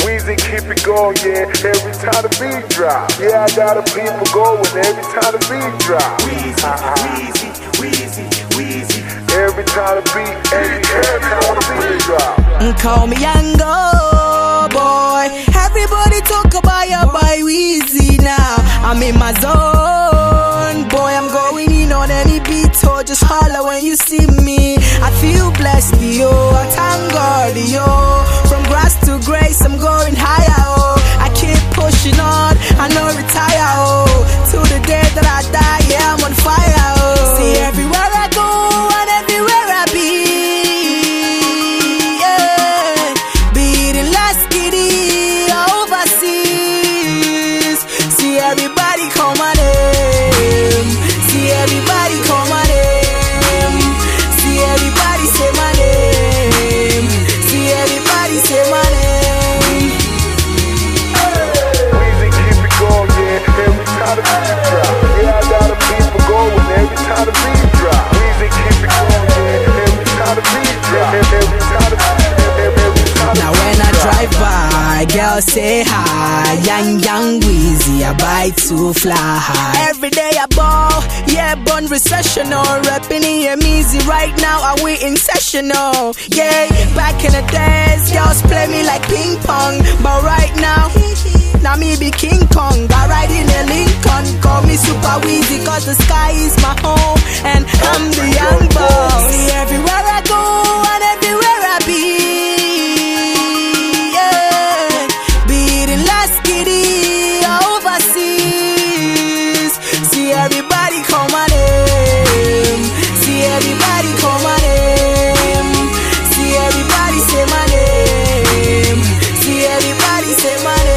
Weezy keep it going, yeah, every time the beat drop. Yeah, I got the people going every time the beat drop. Weezy, every time the beat, every time the beat drop. Call me Yango boy. Everybody talk about your boy Weezy now. I'm in my zone, boy. I'm going in on any beat, so just holler when you see me. I feel blessed, yo. I thank God, yo. From grass to grace, I'm going higher, oh. I keep pushing on, I no retire, oh. Till the day that I die, yeah, I'm on fire, oh. See, everywhere I go and everywhere I be, yeah. Be it in Las Kitty or overseas. See, everybody call my name. See, everybody call my name. See, everybody say my name. See, everybody say my name. Weezy keep it going, yeah, every time the beat drop. Yeah, I got the people going every time the beat drop. Weezy keep it going, yeah, every time the beat drop. Every time the Now when I drive by, girls say hi. Young Weezy, I buy to fly high. Every day I ball, yeah, born recessional. Rapping here easy right now, I we in sessional. Yeah, back in the days, girls play me like ping pong. But right now me be King Kong. I ride in a Lincoln, call me Super Weezy, cause the sky is my home and I'm the young boss. See, everywhere I go and everywhere I be, yeah. Be it in Las Kitty or overseas. See, everybody call my name. See, everybody call my name. See, everybody say my name. See, everybody say my name.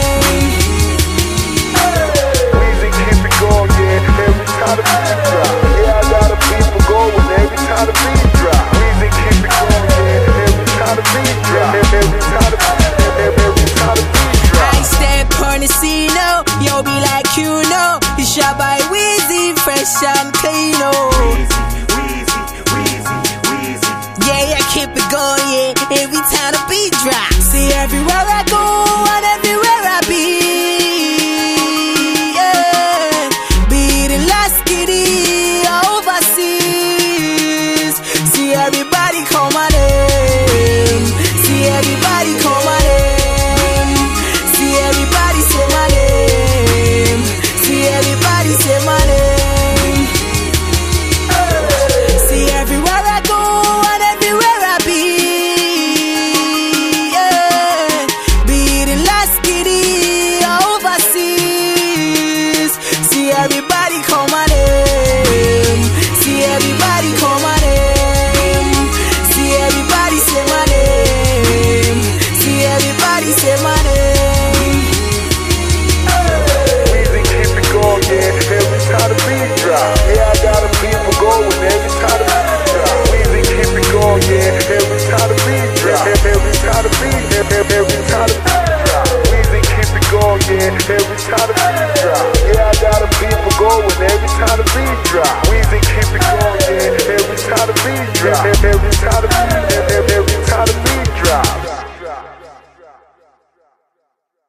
the beat drop. Yeah, I got the people going every time the beat drop. Weezy keep it going, yeah, every time the beat drop. Every time the beat drop. I step on the scene, yo, be like you know. You shot by Weezy, fresh and clean, oh. Yeah, keep it going, yeah, every time the beat drop. See, everywhere I go